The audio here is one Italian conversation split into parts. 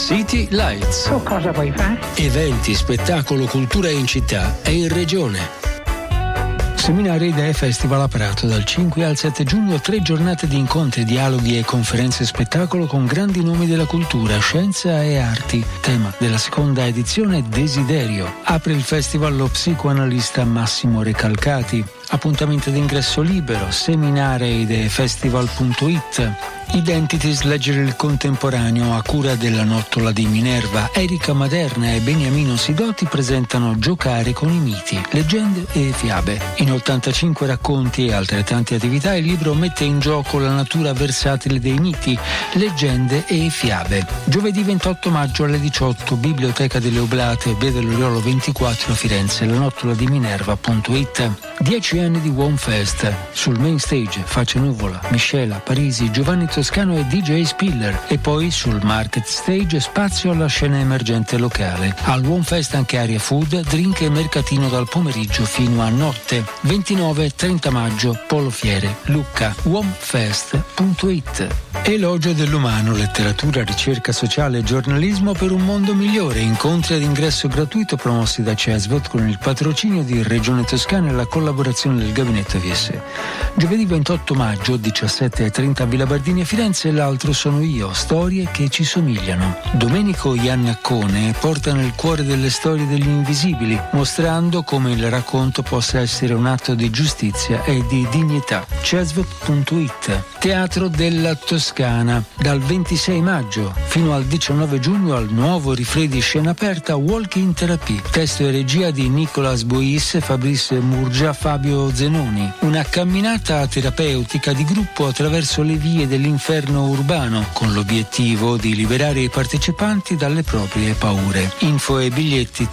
City Lights. Tu cosa vuoi fare? Eventi, spettacolo, cultura in città e in regione. Seminari Idee Festival a Prato dal 5 al 7 giugno, 3 giornate di incontri, dialoghi e conferenze spettacolo con grandi nomi della cultura, scienza e arti. Tema della seconda edizione Desiderio. Apre il festival lo psicoanalista Massimo Recalcati. Appuntamento d'ingresso libero, seminarideefestival.it. Identities, leggere il contemporaneo a cura della Nottola di Minerva. Erika Maderna e Beniamino Sidoti presentano Giocare con i miti, leggende e fiabe. In 85 racconti e altrettante attività il libro mette in gioco la natura versatile dei miti, leggende e fiabe. Giovedì 28 maggio alle 18, Biblioteca delle Oblate, Via dell'Oriolo 24 a Firenze, la Nottola di Minerva.it. 10 anni di One Fest. Sul main stage Faccia Nuvola, Miscela, Parisi, Giovanni Toscano e DJ Spiller, e poi sul market stage spazio alla scena emergente locale. Al One Fest anche area food, drink e mercatino dal pomeriggio fino a notte. 29 e 30 maggio, Polo Fiere, Lucca, onefest.it. Elogio dell'umano, letteratura, ricerca sociale e giornalismo per un mondo migliore. Incontri ad ingresso gratuito promossi da CESVOT con il patrocinio di Regione Toscana e la collaborazione del Gabinetto VS. Giovedì 28 maggio, 17:30 a Villa Bardini a Firenze, L'altro sono io, storie che ci somigliano. Domenico Iannaccone porta nel cuore delle storie degli invisibili, mostrando come il racconto possa essere un atto di giustizia e di dignità. CESVOT.it. Teatro della Toscana. Dal 26 maggio fino al 19 giugno al nuovo Rifredi scena aperta Walking Therapy. Testo e regia di Nicolas Bois, Fabrice Murgia, Fabio Zenoni. Una camminata terapeutica di gruppo attraverso le vie dell'inferno urbano, con l'obiettivo di liberare i partecipanti dalle proprie paure. Info e biglietti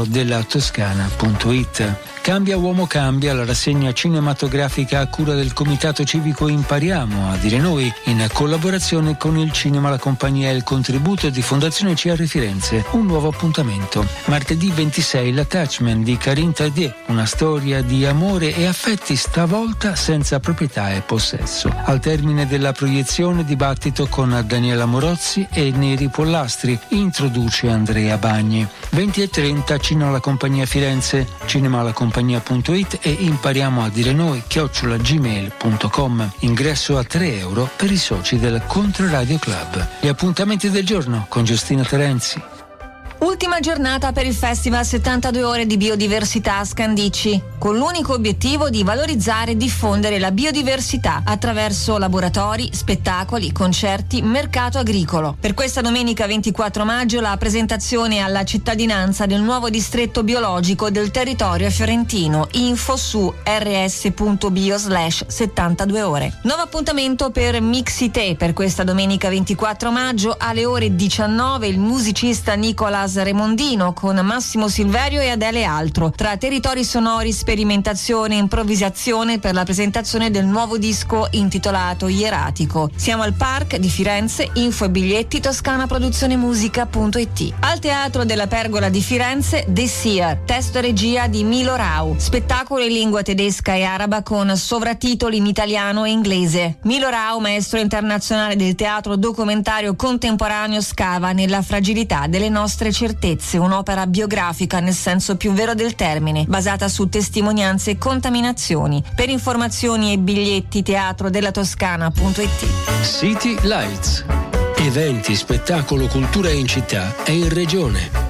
teatrodellatoscana.it. Cambia Uomo Cambia, la rassegna cinematografica a cura del Comitato Civico Impariamo, a dire noi, in collaborazione con il cinema, la compagnia e il contributo di Fondazione CR Firenze. Un nuovo appuntamento. Martedì 26 l'Attachment di Karine Tardieu, una storia di amore e affetti, stavolta senza proprietà e possesso. Al termine della proiezione, dibattito con Daniela Morozzi e Neri Pollastri, introduce Andrea Bagni. 20:30 Cinema la Compagnia Firenze, cinema la compagnia.it e impariamo a dire noi @gmail.com. Ingresso a €3 per i soci del Controradio Club. Gli appuntamenti del giorno con Giustina Terenzi. Ultima giornata per il Festival 72 ore di biodiversità a Scandicci, con l'unico obiettivo di valorizzare e diffondere la biodiversità attraverso laboratori, spettacoli, concerti, mercato agricolo. Per questa domenica 24 maggio la presentazione alla cittadinanza del nuovo distretto biologico del territorio fiorentino. Info su rs.bio/72 ore. Nuovo appuntamento per Mixite per questa domenica 24 maggio alle ore 19, il musicista Nicolas Remondino con Massimo Silverio e Adele Altro, tra territori sonori, sperimentazione e improvvisazione per la presentazione del nuovo disco intitolato Ieratico. Siamo al Park di Firenze, info e biglietti toscanaproduzionemusica.it. Al Teatro della Pergola di Firenze, The Seer, testo e regia di Milo Rau, spettacolo in lingua tedesca e araba con sovratitoli in italiano e inglese. Milo Rau, maestro internazionale del teatro documentario contemporaneo, scava nella fragilità delle nostre certezze, un'opera biografica nel senso più vero del termine, basata su testimonianze e contaminazioni. Per informazioni e biglietti teatrodellatoscana.it. City Lights. Eventi, spettacolo, cultura in città e in regione.